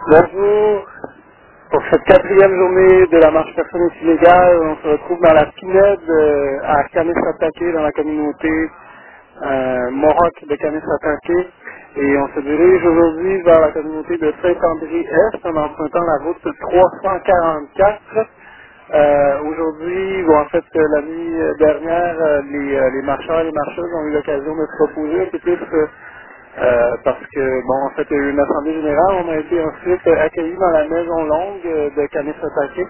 Bonjour. Pour cette quatrième journée de la marche personnelle illégale, on se retrouve dans la Pinède à Kanesatake, dans la communauté Mohawk de Kanesatake. Et on se dirige aujourd'hui vers la communauté de Saint-André-Est en empruntant la route 344. Aujourd'hui, bon, en fait, la nuit dernière, les marcheurs et les marcheuses ont eu l'occasion de se reposer un peu plus parce que, bon, en fait, il y a eu une assemblée générale. On a été ensuite accueillis dans la maison longue de Kanesatake,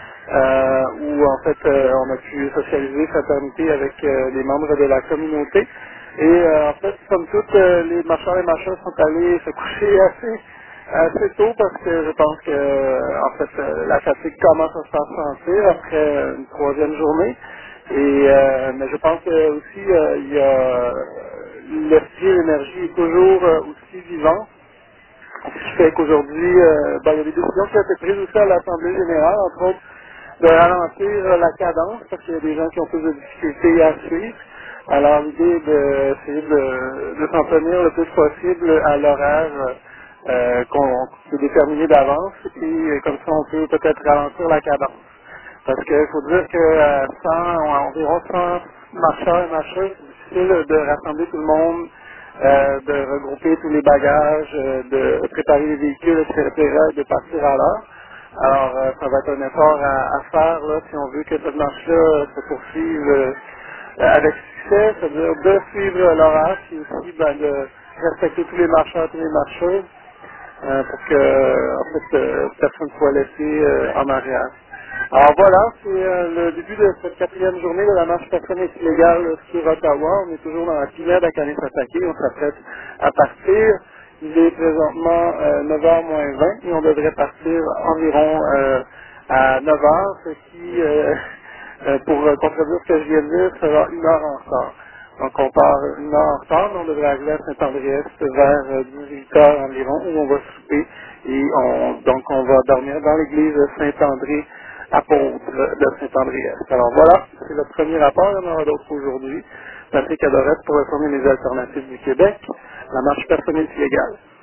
où, en fait, on a pu socialiser, fraternité avec les membres de la communauté. Et, en fait, somme toute, les marcheurs et marcheuses sont allés se coucher assez tôt parce que je pense que, en fait, la fatigue commence à se faire sentir après une troisième journée. Et, mais je pense que aussi, il y a l'esprit et l'énergie est toujours aussi vivant. Ce qui fait qu'aujourd'hui, ben, il y a des décisions qui ont été prises aussi à l'Assemblée générale, entre autres, de ralentir la cadence, parce qu'il y a des gens qui ont plus de difficultés à suivre. Alors l'idée est d'essayer de s'en tenir le plus possible à l'horaire qu'on s'est déterminé d'avance, et comme ça on peut peut-être ralentir la cadence. Parce qu'il faut dire que 100, environ 100 marcheurs et marcheuses, c'est difficile de rassembler tout le monde, de regrouper tous les bagages, de préparer les véhicules, etc., de partir à l'heure. Alors, ça va être un effort à faire là, si on veut que cette marche-là se poursuive avec succès, c'est-à-dire de suivre l'horaire, puis aussi ben, de respecter tous les marcheurs, tous les marcheuses, pour que en fait, personne ne soit laissé en arrière. Alors voilà, c'est le début de cette quatrième journée de la marche personnelle illégale sur Ottawa. On est toujours dans la pinède à Kanesatake, on s'apprête à partir. Il est présentement 9h moins 20 et on devrait partir environ à 9h, ce qui, pour contredire ce que je viens de dire, sera une heure en retard. Donc on part une heure en retard, mais on devrait arriver à Saint-André-Est vers 18h environ, où on va souper et donc on va dormir dans l'église de Saint-André, apôtre de Saint-André-Est. Alors voilà, c'est le premier rapport, il y en aura d'autres aujourd'hui. Patrick Adorette pour reformer les alternatives du Québec, la marche personnelle illégale.